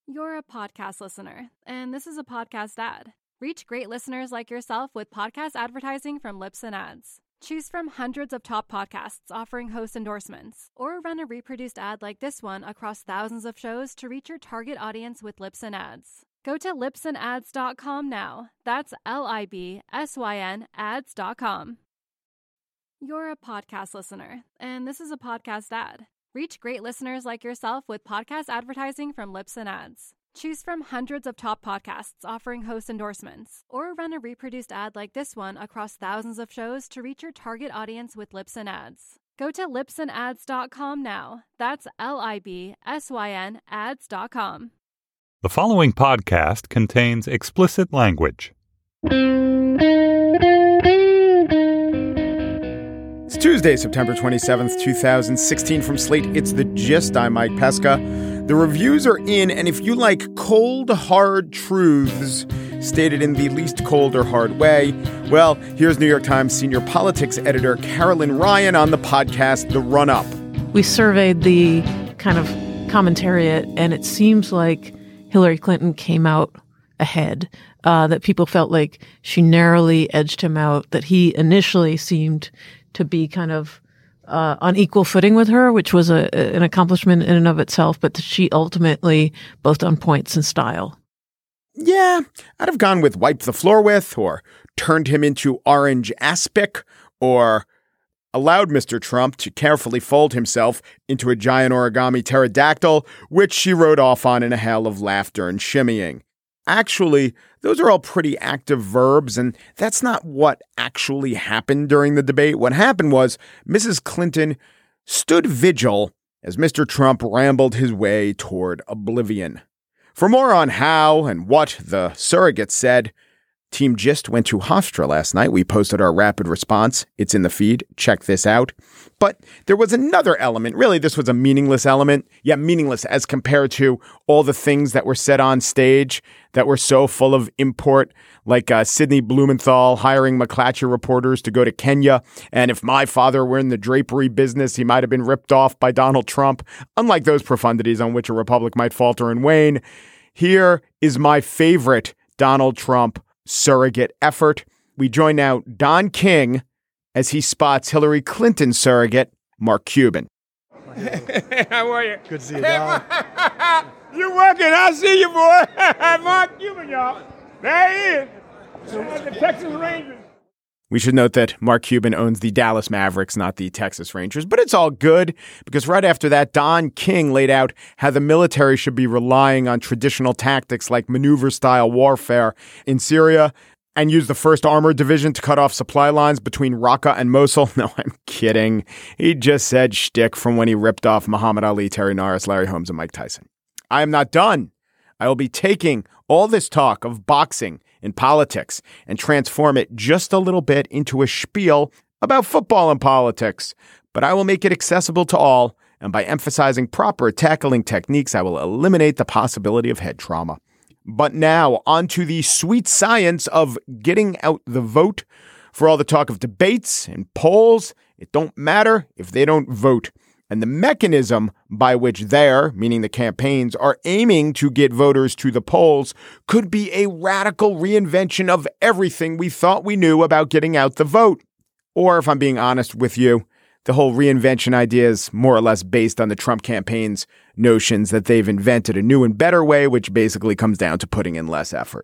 You're a podcast listener, and this is a podcast ad. Reach great listeners like yourself with podcast advertising from Libsyn Ads. Choose from hundreds of top podcasts offering host endorsements, or run a reproduced ad like this one across thousands of shows to reach your target audience with Libsyn Ads. Go to libsynads.com now. That's LIBSYN ads.com. You're a podcast listener, and this is a podcast ad. Reach great listeners like yourself with podcast advertising from Libsyn Ads. Choose from hundreds of top podcasts offering host endorsements, or run a reproduced ad like this one across thousands of shows to reach your target audience with Libsyn Ads. Go to libsynads.com now. That's LIBSYN ads.com. The following podcast contains explicit language. It's Tuesday, September 27th, 2016. From Slate, it's The Gist. I'm Mike Pesca. The reviews are in, and if you like cold, hard truths stated in the least cold or hard way, well, here's New York Times senior politics editor Carolyn Ryan on the podcast The Run-Up. We surveyed the kind of commentariat, and it seems like Hillary Clinton came out ahead, that people felt like she narrowly edged him out, that he initially seemed to be kind of on equal footing with her, which was an accomplishment in and of itself, but she ultimately both on points and style. Yeah, I'd have gone with wipe the floor with, or turned him into orange aspic, or allowed Mr. Trump to carefully fold himself into a giant origami pterodactyl, which she rode off on in a hail of laughter and shimmying. Actually, those are all pretty active verbs, and that's not what actually happened during the debate. What happened was Mrs. Clinton stood vigil as Mr. Trump rambled his way toward oblivion. For more on how and what the surrogate said, Team Gist went to Hofstra last night. We posted our rapid response. It's in the feed. Check this out. But there was another element. Really, this was a meaningless element. Yeah, meaningless as compared to all the things that were said on stage that were so full of import, like Sidney Blumenthal hiring McClatchy reporters to go to Kenya. And if my father were in the drapery business, he might have been ripped off by Donald Trump. Unlike those profundities on which a republic might falter and wane, here is my favorite Donald Trump surrogate effort. We join now Don King as he spots Hillary Clinton surrogate Mark Cuban. Hey, how are you? Good to see you, Don. You working? I see you, boy. Mark Cuban, y'all. There he is. The Texas Rangers. We should note that Mark Cuban owns the Dallas Mavericks, not the Texas Rangers, but it's all good because right after that, Don King laid out how the military should be relying on traditional tactics like maneuver-style warfare in Syria and use the 1st Armored Division to cut off supply lines between Raqqa and Mosul. No, I'm kidding. He just said shtick from when he ripped off Muhammad Ali, Terry Norris, Larry Holmes, and Mike Tyson. I am not done. I will be taking all this talk of boxing in politics and transform it just a little bit into a spiel about football and politics. But I will make it accessible to all, and by emphasizing proper tackling techniques, I will eliminate the possibility of head trauma. But now, on to the sweet science of getting out the vote. For all the talk of debates and polls, it don't matter if they don't vote. And the mechanism by which they're, meaning the campaigns, are aiming to get voters to the polls could be a radical reinvention of everything we thought we knew about getting out the vote. Or, if I'm being honest with you, the whole reinvention idea is more or less based on the Trump campaign's notions that they've invented a new and better way, which basically comes down to putting in less effort.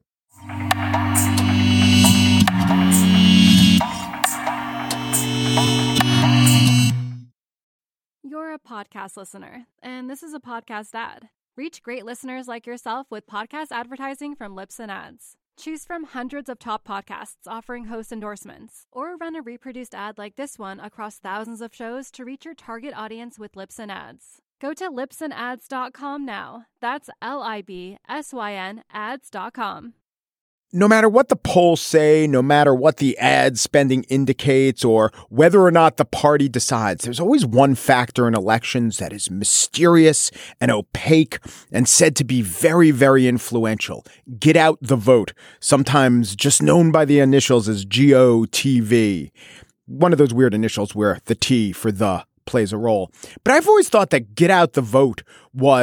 You're a podcast listener, and this is a podcast ad. Reach great listeners like yourself with podcast advertising from Libsyn Ads. Choose from hundreds of top podcasts offering host endorsements, or run a reproduced ad like this one across thousands of shows to reach your target audience with Libsyn Ads. Go to libsynads.com now. That's LIBSYN ads.com. No matter what the polls say, no matter what the ad spending indicates, or whether or not the party decides, there's always one factor in elections that is mysterious and opaque and said to be very, very influential. Get out the vote, sometimes just known by the initials as GOTV. One of those weird initials where the T for the plays a role. But I've always thought that get out the vote was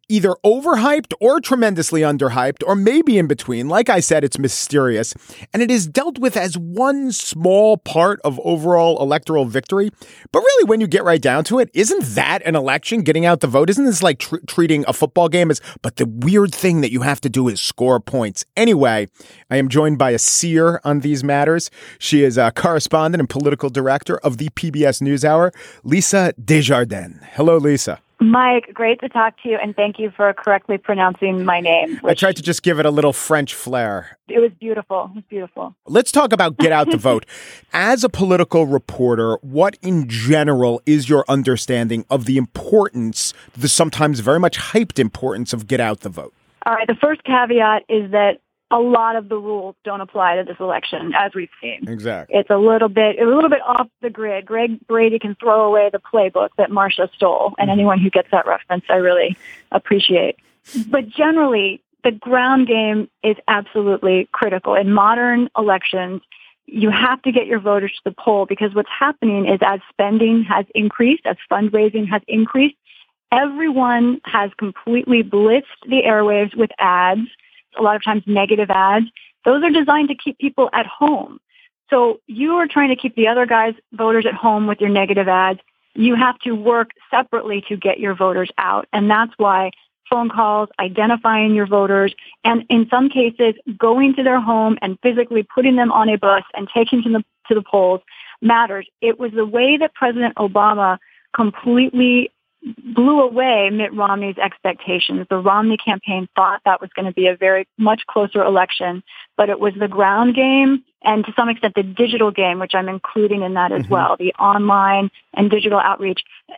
either overhyped or tremendously underhyped, or maybe in between. Like I said, it's mysterious, and it is dealt with as one small part of overall electoral victory. But really, when you get right down to it, isn't that an election, getting out the vote? Isn't this like treating a football game as, but the weird thing that you have to do is score points? Anyway, I am joined by a seer on these matters. She is a correspondent and political director of the PBS NewsHour, Lisa Desjardins. Hello, Lisa. Mike, great to talk to you, and thank you for correctly pronouncing my name. I tried to just give it a little French flair. It was beautiful. It was beautiful. Let's talk about Get Out the Vote. As a political reporter, what in general is your understanding of the importance, the sometimes very much hyped importance of Get Out the Vote? All right. The first caveat is that a lot of the rules don't apply to this election, as we've seen. Exactly. It's a little bit off the grid. Greg Brady can throw away the playbook that Marcia stole, and anyone who gets that reference, I really appreciate. But generally, the ground game is absolutely critical. In modern elections, you have to get your voters to the poll, because what's happening is as spending has increased, as fundraising has increased, everyone has completely blitzed the airwaves with ads, a lot of times negative ads. Those are designed to keep people at home. So you are trying to keep the other guys, voters at home with your negative ads. You have to work separately to get your voters out. And that's why phone calls, identifying your voters, and in some cases, going to their home and physically putting them on a bus and taking them to the polls matters. It was the way that President Obama completely blew away Mitt Romney's expectations. The Romney campaign thought that was going to be a very much closer election, but it was the ground game and to some extent the digital game, which I'm including in that as well, the online and digital outreach.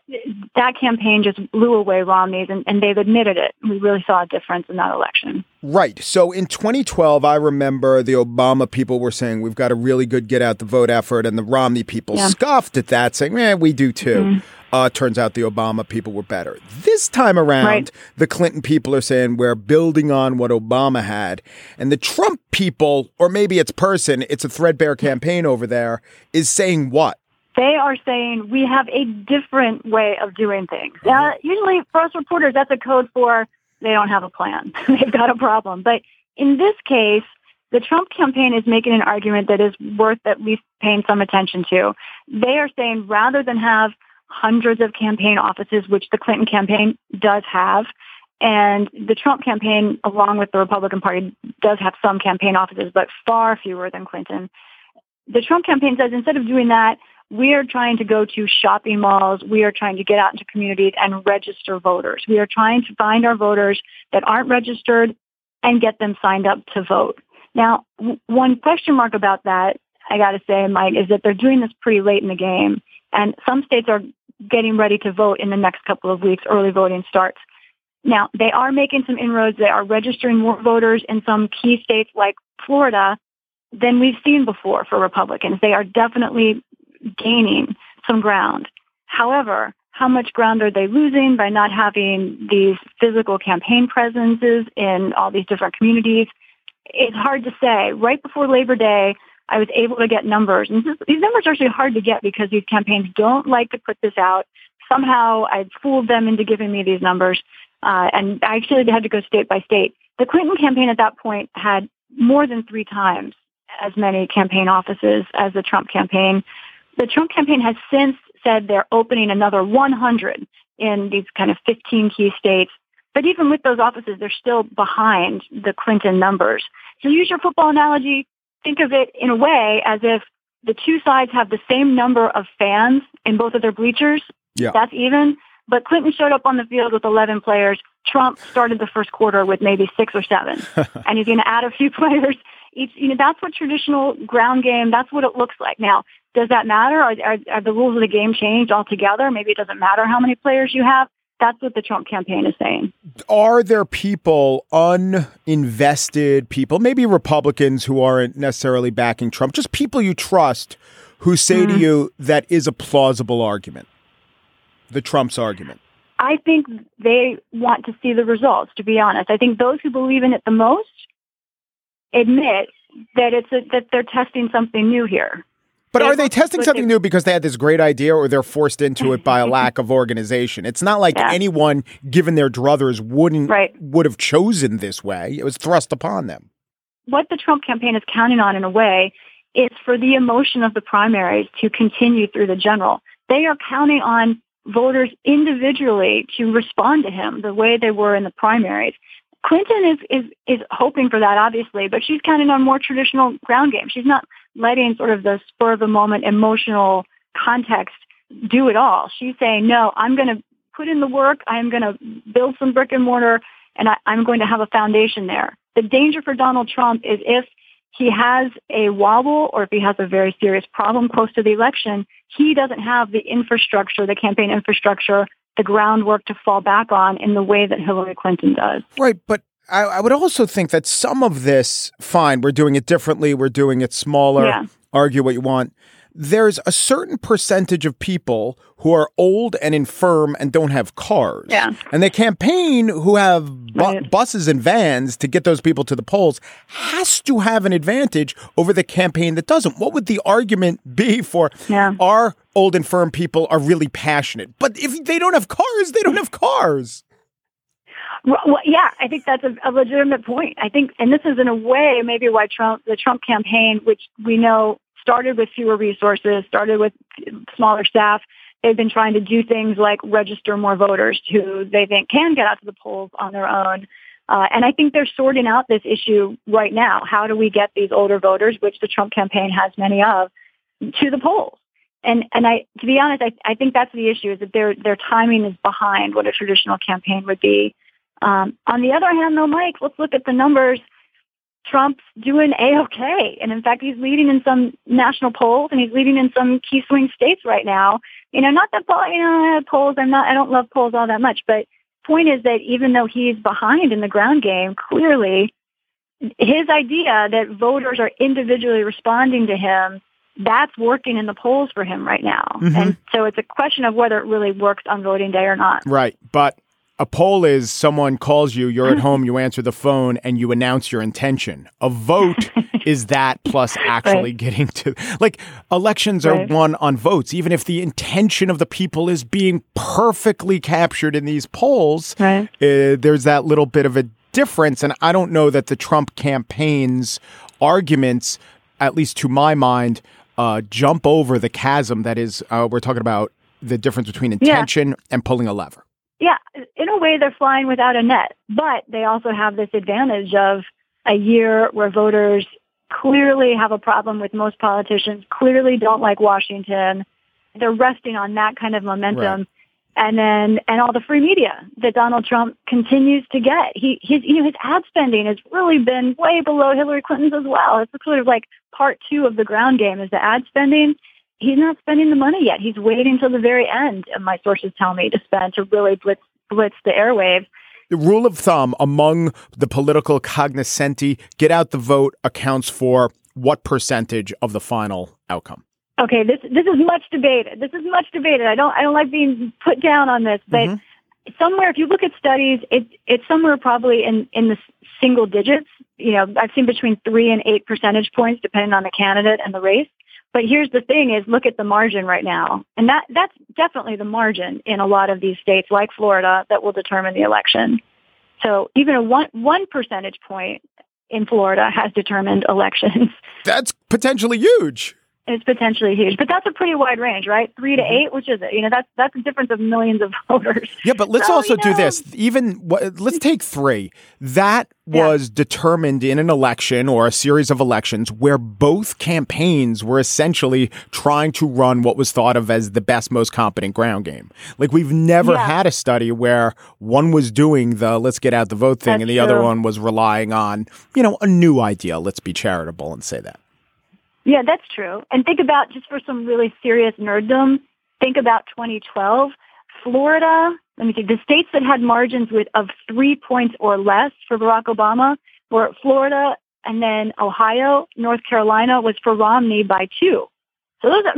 That campaign just blew away Romney's, and they've admitted it. We really saw a difference in that election. Right. So in 2012, I remember the Obama people were saying, we've got a really good get out the vote effort, and the Romney people scoffed at that, saying, we do too. Mm-hmm. Turns out the Obama people were better. This time around, the Clinton people are saying we're building on what Obama had. And the Trump people, or maybe it's it's a threadbare campaign over there, is saying what? They are saying we have a different way of doing things. Usually for us reporters, that's a code for they don't have a plan. They've got a problem. But in this case, the Trump campaign is making an argument that is worth at least paying some attention to. They are saying rather than have hundreds of campaign offices, which the Clinton campaign does have, and the Trump campaign, along with the Republican Party, does have some campaign offices, but far fewer than Clinton. The Trump campaign says instead of doing that, we are trying to go to shopping malls. We are trying to get out into communities and register voters. We are trying to find our voters that aren't registered and get them signed up to vote. Now, one question mark about that, I got to say, Mike, is that they're doing this pretty late in the game. And some states are getting ready to vote in the next couple of weeks. Early voting starts. Now, they are making some inroads. They are registering more voters in some key states like Florida than we've seen before for Republicans. They are definitely gaining some ground. However, how much ground are they losing by not having these physical campaign presences in all these different communities? It's hard to say. Right before Labor Day, I was able to get numbers. And these numbers are actually hard to get because these campaigns don't like to put this out. Somehow I fooled them into giving me these numbers. And I actually had to go state by state. The Clinton campaign at that point had more than 3 times as many campaign offices as the Trump campaign. The Trump campaign has since said they're opening another 100 in these kind of 15 key states. But even with those offices, they're still behind the Clinton numbers. So use your football analogy. Think of it in a way as if the two sides have the same number of fans in both of their bleachers. Yeah. That's even. But Clinton showed up on the field with 11 players. Trump started the first quarter with maybe 6 or 7. And he's going to add a few players. That's what traditional ground game, that's what it looks like. Now, does that matter? Are the rules of the game changed altogether? Maybe it doesn't matter how many players you have. That's what the Trump campaign is saying. Are there people, uninvested people, maybe Republicans who aren't necessarily backing Trump, just people you trust who say to you that is a plausible argument, the Trump's argument? I think they want to see the results, to be honest. I think those who believe in it the most admit that that they're testing something new here. But are they testing something new because they had this great idea, or they're forced into it by a lack of organization? It's not like anyone, given their druthers, would have chosen this way. It was thrust upon them. What the Trump campaign is counting on, in a way, is for the emotion of the primaries to continue through the general. They are counting on voters individually to respond to him the way they were in the primaries. Clinton is hoping for that, obviously, but she's counting on more traditional ground game. She's not letting sort of the spur of the moment emotional context do it all. She's saying, no, I'm going to put in the work. I'm going to build some brick and mortar, and I'm going to have a foundation there. The danger for Donald Trump is if he has a wobble or if he has a very serious problem close to the election, he doesn't have the infrastructure, the campaign infrastructure, the groundwork to fall back on in the way that Hillary Clinton does. Right, but I would also think that some of this, fine, we're doing it differently, we're doing it smaller, argue what you want. There's a certain percentage of people who are old and infirm and don't have cars. Yeah. And the campaign who have buses and vans to get those people to the polls has to have an advantage over the campaign that doesn't. What would the argument be for our old infirm people are really passionate? But if they don't have cars, they don't have cars. Well, yeah, I think that's a legitimate point. I think, and this is in a way maybe why the Trump campaign, which we know started with fewer resources, started with smaller staff. They've been trying to do things like register more voters who they think can get out to the polls on their own. And I think they're sorting out this issue right now. How do we get these older voters, which the Trump campaign has many of, to the polls? And to be honest, I think that's the issue, is that their timing is behind what a traditional campaign would be. On the other hand, though, Mike, let's look at the numbers. Trump's doing A-okay. And in fact, he's leading in some national polls and he's leading in some key swing states right now. Not that, polls, I don't love polls all that much, but point is that even though he's behind in the ground game, clearly his idea that voters are individually responding to him, that's working in the polls for him right now. Mm-hmm. And so it's a question of whether it really works on voting day or not. Right. But a poll is someone calls you, you're at home, you answer the phone, and you announce your intention. A vote is that plus actually getting to, like, elections are won on votes. Even if the intention of the people is being perfectly captured in these polls, there's that little bit of a difference. And I don't know that the Trump campaign's arguments, at least to my mind, jump over the chasm that is, we're talking about the difference between intention and pulling a lever. Yeah, in a way, they're flying without a net, but they also have this advantage of a year where voters clearly have a problem with most politicians, clearly don't like Washington. They're resting on that kind of momentum. Right. And all the free media that Donald Trump continues to get. His ad spending has really been way below Hillary Clinton's as well. It's sort of like part two of the ground game is the ad spending. He's not spending the money yet. He's waiting till the very end, and my sources tell me, to spend, to really blitz the airwaves. The rule of thumb among the political cognoscenti, get out the vote accounts for what percentage of the final outcome? Okay, this is much debated. I don't like being put down on this, but somewhere, if you look at studies, it's somewhere probably in the single digits. I've seen between 3 and 8 percentage points, depending on the candidate and the race. But here's the thing is, look at the margin right now. And that's definitely the margin in a lot of these states like Florida that will determine the election. So even a one percentage point in Florida has determined elections. That's potentially huge. It's potentially huge, but that's a pretty wide range, right? 3 to 8, which is it? That's a difference of millions of voters. Yeah, but let's also do this. Let's take 3. That was determined in an election or a series of elections where both campaigns were essentially trying to run what was thought of as the best, most competent ground game. Like, we've never had a study where one was doing the let's get out the vote thing and the other one was relying on, a new idea. Let's be charitable and say that. Yeah, that's true. And think about, just for some really serious nerddom, think about 2012. Florida, let me see, the states that had margins of 3 points or less for Barack Obama were Florida, and then Ohio. North Carolina was for Romney by 2. So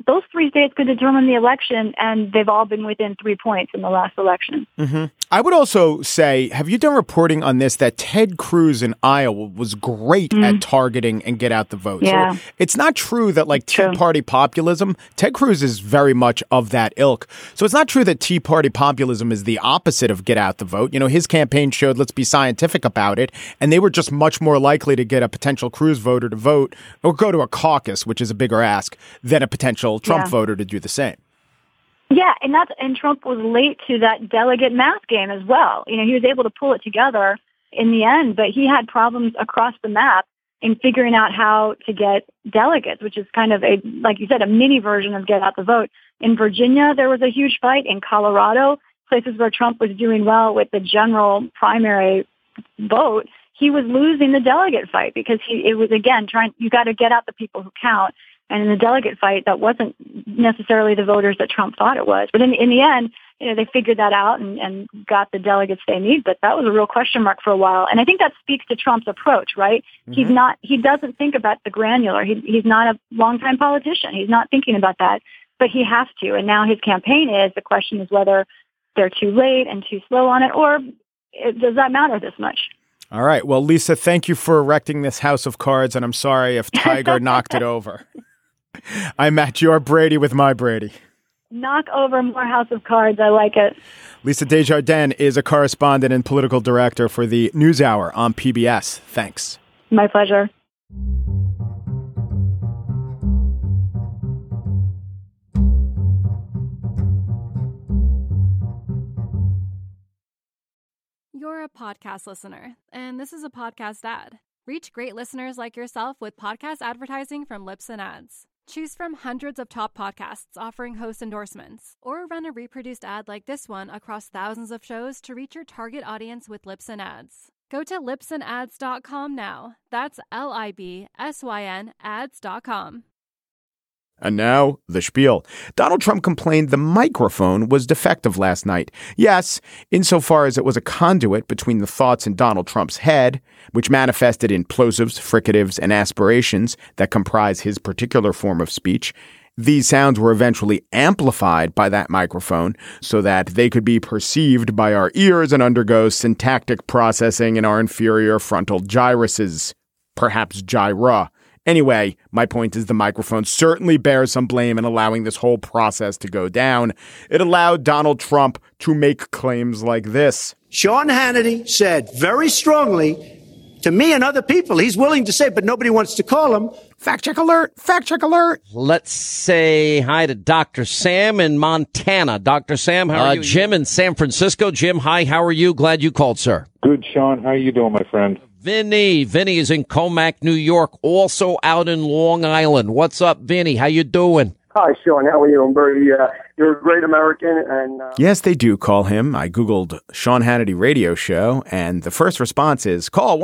those three states could determine the election, and they've all been within 3 points in the last election. Mm-hmm. I would also say, have you done reporting on this, that Ted Cruz in Iowa was great at targeting and get out the vote? Yeah. So it's not true that like Tea Party populism, Ted Cruz is very much of that ilk. So it's not true that Tea Party populism is the opposite of get out the vote. You know, his campaign showed let's be scientific about it, and they were just much more likely to get a potential Cruz voter to vote or go to a caucus, which is a bigger ask, than a potential Trump voter to do the same. Yeah, and Trump was late to that delegate math game as well. You know, he was able to pull it together in the end, but he had problems across the map in figuring out how to get delegates, which is kind of like you said, a mini version of get out the vote. In Virginia, there was a huge fight. In Colorado, places where Trump was doing well with the general primary vote, he was losing the delegate fight because it was, again, you got to get out the people who count. And in the delegate fight, that wasn't necessarily the voters that Trump thought it was. But in the end, you know, they figured that out and got the delegates they need. But that was a real question mark for a while. And I think that speaks to Trump's approach, right? Mm-hmm. He doesn't think about the granular. He's not a longtime politician. He's not thinking about that, but he has to. And now his campaign the question is whether they're too late and too slow on it, or does that matter this much? All right. Well, Lisa, thank you for erecting this house of cards. And I'm sorry if Tiger knocked it over. I match your Brady with my Brady. Knock over more House of Cards. I like it. Lisa Desjardins is a correspondent and political director for the NewsHour on PBS. Thanks. My pleasure. You're a podcast listener, and this is a podcast ad. Reach great listeners like yourself with podcast advertising from Libsyn Ads. Choose from hundreds of top podcasts offering host endorsements, or run a reproduced ad like this one across thousands of shows to reach your target audience with Libsyn Ads. Go to libsynads.com now. That's LIBSYN ads.com. And now, the spiel. Donald Trump complained the microphone was defective last night. Yes, insofar as it was a conduit between the thoughts in Donald Trump's head, which manifested in plosives, fricatives, and aspirations that comprise his particular form of speech. These sounds were eventually amplified by that microphone so that they could be perceived by our ears and undergo syntactic processing in our inferior frontal gyruses, perhaps gyra. Anyway, my point is the microphone certainly bears some blame in allowing this whole process to go down. It allowed Donald Trump to make claims like this. Sean Hannity said very strongly to me and other people, he's willing to say, but nobody wants to call him. Fact check alert. Fact check alert. Let's say hi to Dr. Sam in Montana. Dr. Sam, how are you? Jim in San Francisco. Jim, hi, how are you? Glad you called, sir. Good, Sean. How are you doing, my friend? Vinny is in Comac, New York, also out in Long Island. What's up, Vinny? How you doing? Hi, Sean. How are you? I'm very, you're a great American. And yes, they do call him. I Googled Sean Hannity radio show, and the first response is call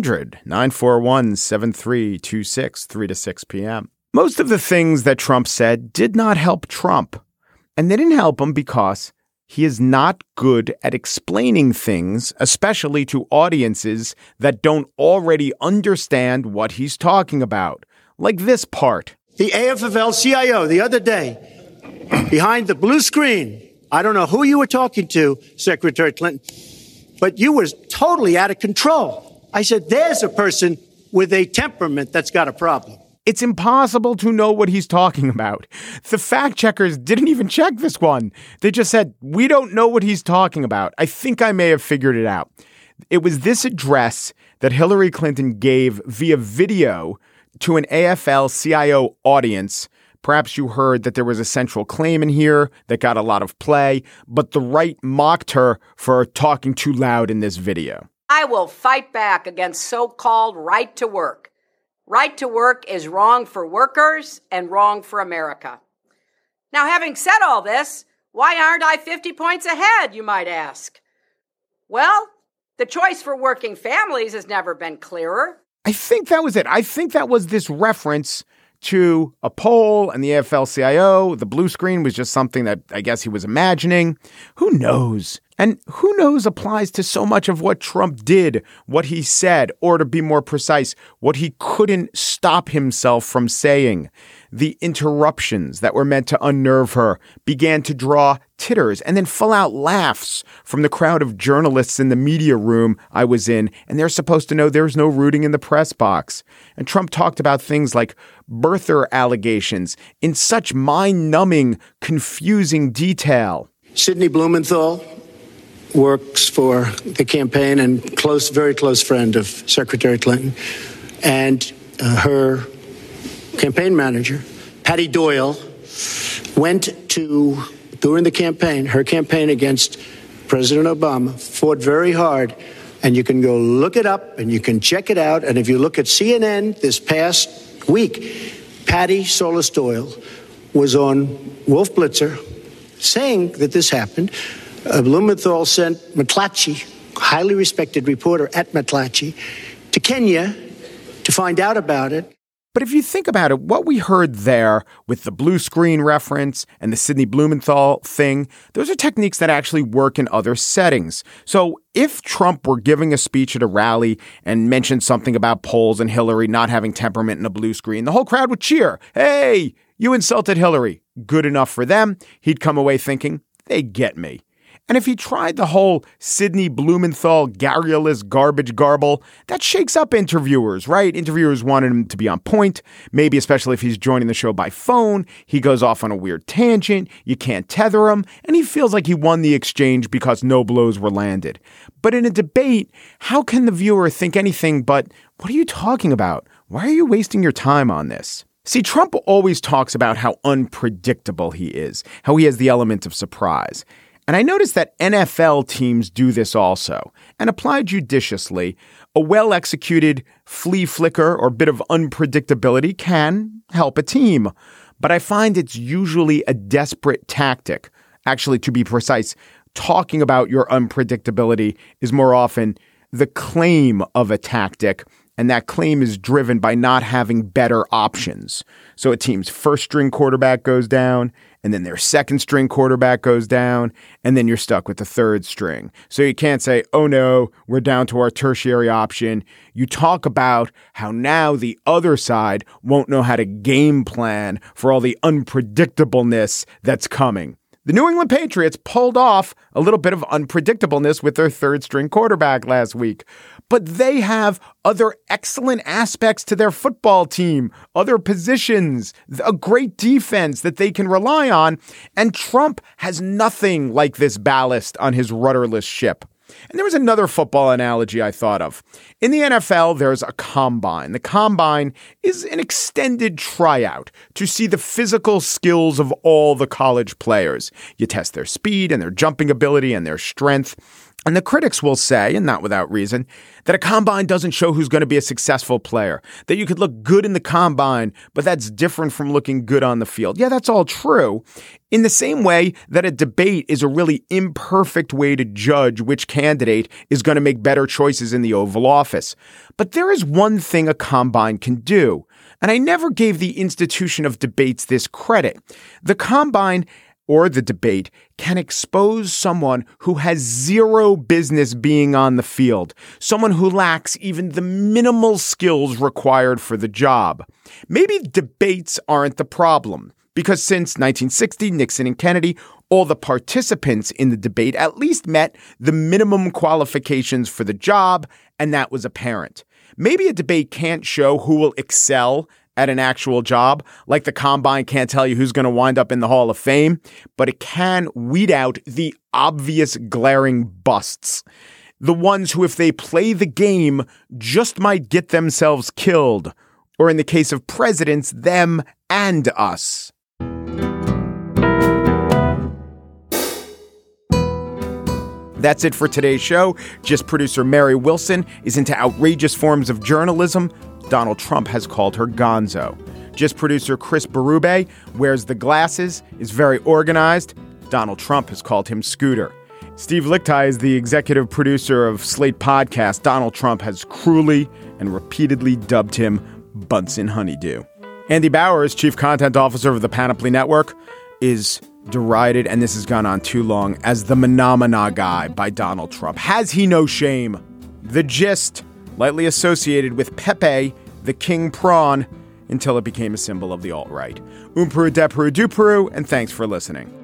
1-800-941-7326, 3 to 6 p.m. Most of the things that Trump said did not help Trump. And they didn't help him because he is not good at explaining things, especially to audiences that don't already understand what he's talking about. Like this part. The AFL-CIO the other day, behind the blue screen, I don't know who you were talking to, Secretary Clinton, but you were totally out of control. I said, there's a person with a temperament that's got a problem. It's impossible to know what he's talking about. The fact checkers didn't even check this one. They just said, we don't know what he's talking about. I think I may have figured it out. It was this address that Hillary Clinton gave via video to an AFL-CIO audience. Perhaps you heard that there was a central claim in here that got a lot of play, but the right mocked her for talking too loud in this video. I will fight back against so-called right to work. Right to work is wrong for workers and wrong for America. Now, having said all this, why aren't I 50 points ahead, you might ask? Well, the choice for working families has never been clearer. I think that was it. I think that was this reference to a poll and the AFL-CIO. The blue screen was just something that I guess he was imagining. Who knows? And who knows applies to so much of what Trump did, what he said, or to be more precise, what he couldn't stop himself from saying. The interruptions that were meant to unnerve her began to draw titters and then full-out laughs from the crowd of journalists in the media room I was in, and they're supposed to know there's no rooting in the press box. And Trump talked about things like birther allegations in such mind-numbing, confusing detail. Sidney Blumenthal works for the campaign and very close friend of Secretary Clinton. And her campaign manager, Patty Doyle, went to, during the campaign, her campaign against President Obama, fought very hard. And you can go look it up and you can check it out. And if you look at CNN this past week, Patty Solis Doyle was on Wolf Blitzer saying that this happened. Blumenthal sent McClatchy, highly respected reporter at McClatchy, to Kenya to find out about it. But if you think about it, what we heard there with the blue screen reference and the Sidney Blumenthal thing, those are techniques that actually work in other settings. So if Trump were giving a speech at a rally and mentioned something about polls and Hillary not having temperament in a blue screen, the whole crowd would cheer. Hey, you insulted Hillary. Good enough for them. He'd come away thinking, they get me. And if he tried the whole Sidney Blumenthal garrulous garbage garble, that shakes up interviewers, right? Interviewers wanted him to be on point, maybe especially if he's joining the show by phone. He goes off on a weird tangent, you can't tether him, and he feels like he won the exchange because no blows were landed. But in a debate, how can the viewer think anything but, what are you talking about? Why are you wasting your time on this? See, Trump always talks about how unpredictable he is, how he has the element of surprise. And I noticed that NFL teams do this also. And applied judiciously, a well-executed flea flicker or bit of unpredictability can help a team. But I find it's usually a desperate tactic. Actually, to be precise, talking about your unpredictability is more often the claim of a tactic. And that claim is driven by not having better options. So a team's first string quarterback goes down, and then their second string quarterback goes down, and then you're stuck with the third string. So you can't say, oh no, we're down to our tertiary option. You talk about how now the other side won't know how to game plan for all the unpredictableness that's coming. The New England Patriots pulled off a little bit of unpredictableness with their third string quarterback last week. But they have other excellent aspects to their football team, other positions, a great defense that they can rely on. And Trump has nothing like this ballast on his rudderless ship. And there was another football analogy I thought of. In the NFL, there's a combine. The combine is an extended tryout to see the physical skills of all the college players. You test their speed and their jumping ability and their strength. And the critics will say, and not without reason, that a combine doesn't show who's going to be a successful player, that you could look good in the combine, but that's different from looking good on the field. Yeah, that's all true. In the same way that a debate is a really imperfect way to judge which candidate is going to make better choices in the Oval Office. But there is one thing a combine can do, and I never gave the institution of debates this credit. The combine or the debate can expose someone who has zero business being on the field, someone who lacks even the minimal skills required for the job. Maybe debates aren't the problem, because since 1960, Nixon and Kennedy, all the participants in the debate at least met the minimum qualifications for the job, and that was apparent. Maybe a debate can't show who will excel at an actual job, like the combine can't tell you who's going to wind up in the Hall of Fame, but it can weed out the obvious glaring busts. The ones who, if they play the game, just might get themselves killed. Or in the case of presidents, them and us. That's it for today's show. Just producer Mary Wilson is into outrageous forms of journalism. Donald Trump has called her gonzo. Just producer Chris Berube wears the glasses, is very organized. Donald Trump has called him Scooter. Steve Lichtai is the executive producer of Slate Podcast. Donald Trump has cruelly and repeatedly dubbed him Bunsen Honeydew. Andy Bowers, chief content officer of the Panoply Network, is derided, and this has gone on too long, as the Menomina guy by Donald Trump. Has he no shame? The Gist, lightly associated with Pepe, the king prawn, until it became a symbol of the alt-right. Peru, de Peru, du Peru, and thanks for listening.